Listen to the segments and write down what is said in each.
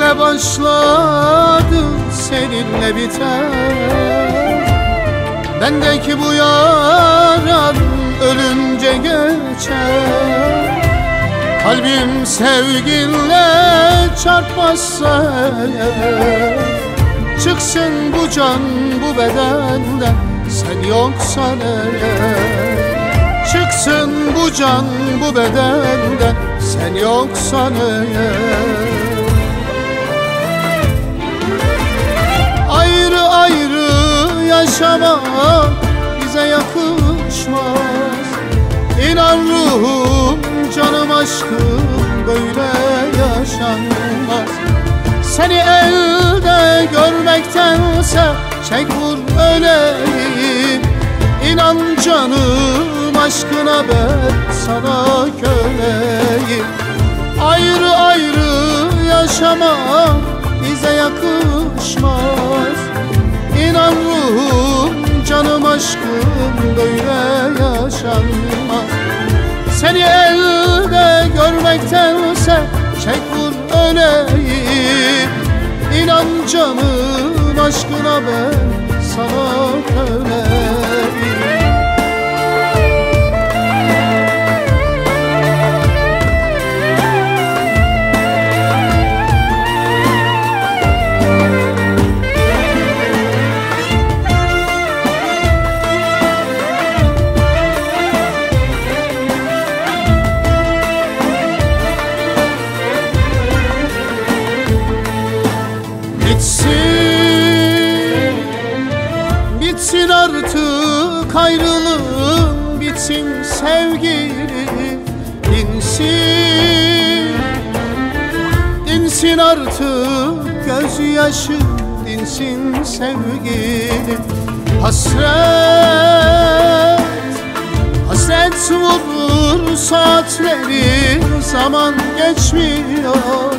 Benimle başladı, seninle biter. Bendeki bu yaran ölünce geçer. Kalbim sevginle çarpmazsa eğer, çıksın bu can bu bedenden sen yoksan eğer. Çıksın bu can bu bedenden sen yoksan eğer. Ayrı ayrı yaşamak bize yakışmaz. İnan ruhum, canım, aşkım böyle yaşanmaz. Seni elde görmektense çek vur öleyim. İnan canım, aşkına ben sana köleyim. Ayrı ayrı yaşamak bize yakışmaz. İnan ruhum, canım, aşkım böyle yaşanmaz. Seni elde görmektense çek vur öleyim. İnan canım, aşkına ben sana köleyim. Bitsin artık ayrılığım, bitsin sevgilim, dinsin. Dinsin artık gözyaşım, dinsin sevgilim. Hasret, hasret vurur saatleri, zaman geçmiyor.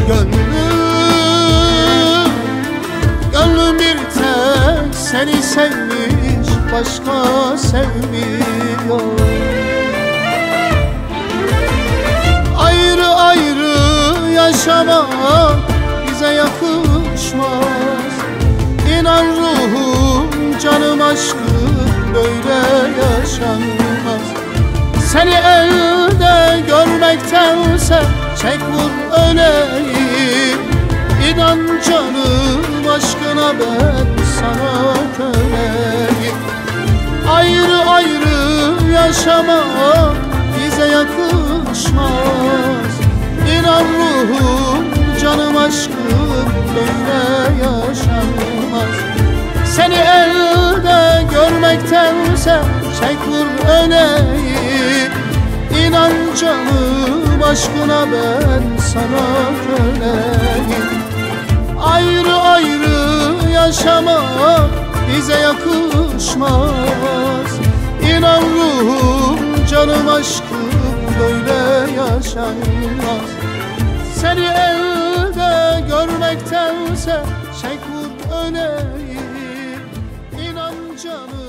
Gönlüm bir tek seni sevmiş, başka sevmiyor. Ayrı ayrı yaşamak bize yakışmaz. İnan ruhum, canım, aşkım böyle yaşanmaz. Seni elde görmektense çek vur öleyim. İnan canım, aşkına ben sana köleyim. Ayrı ayrı yaşamak bize yakışmaz. İnan ruhum, canım, aşkım böyle yaşanmaz. Seni elde görmektense çek vur öleyim. İnan canım, aşkına ben sana köleyim. Ayrı ayrı yaşamak bize yakışmaz. İnan ruhum, canım, aşkım böyle yaşanmaz. Seni elde görmektense çek vur öleyim. İnan canım,